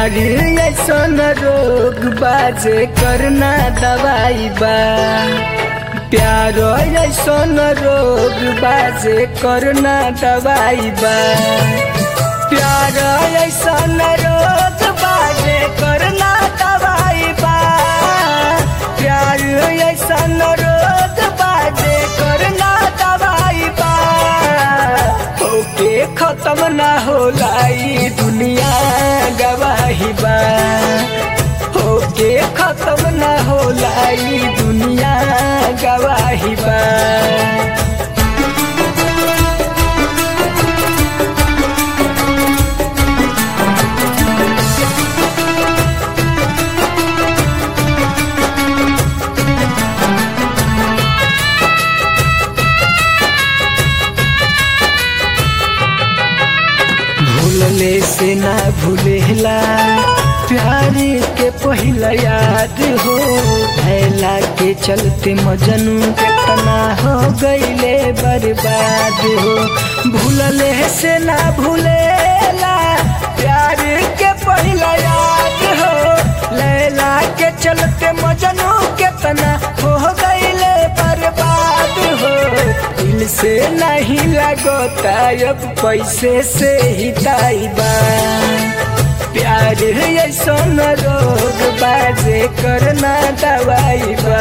प्यार ऐसन रोग बाजे करना दवाई बा। प्यार ऐसन रोग बाजे करना दवाई बा। प्यार ऐसन रोग बाजे करना दवाई बा। प्यार ऐसन रोग बाजे करना दवाई बा। होके खत्म ना होला ई दुनिया गवाही बा। होके खत्म ना होला ई दुनिया गवाही बा। भूलले से ना भूलेला प्यार के पहिला याद हो। भैला के चलते मजनू कितना हो गईले बर्बाद हो। भूलले से ना भूलेला प्यार के पहिला याद हो। लैला के चलते मजनू कितना हो गईले बर्बाद हो। दिल से नहीं लगता अब पैसे से ही ताइबा। प्यार ऐसन रोग बाजे करना दवाई बा।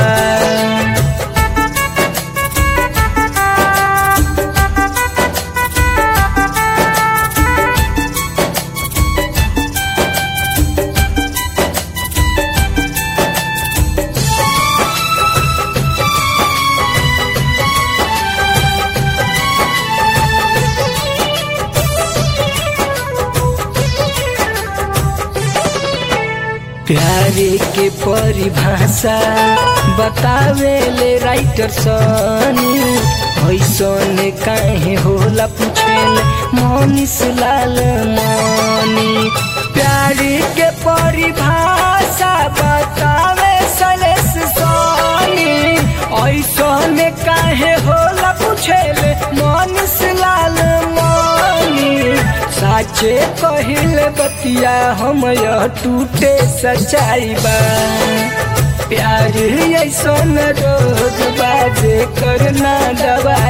प्यार के परिभाषा बतावे ले राइटर सनी। ऐसन काहे होला पूछेले मनीष लाल मनी। प्यार के परिभाषा बतावे सलेश सनी। ऐसन काहे होला पूछेले मनीष लाल मनी। साचे कहिले बतिया हम यह टूटे सच्चाई बा। प्यार ऐसन रोग बाजे करना दवा